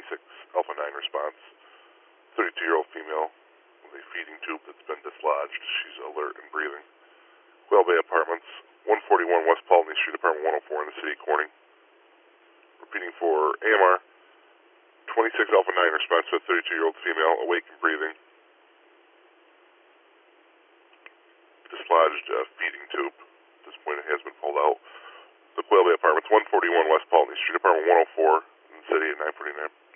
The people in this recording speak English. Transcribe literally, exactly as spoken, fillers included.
twenty-six Alpha nine response. thirty-two-year-old female with a feeding tube that's been dislodged. She's alert and breathing. Quail Bay Apartments, one forty-one West Paltney Street, apartment one oh four in the city of Corning. Repeating for A M R, twenty-six Alpha nine response to a thirty-two-year-old female, awake and breathing. Dislodged uh, feeding tube. At this point, it has been pulled out. The Quail Bay Apartments, one forty-one West Paltney Street, apartment one oh four in the city at nine forty-nine.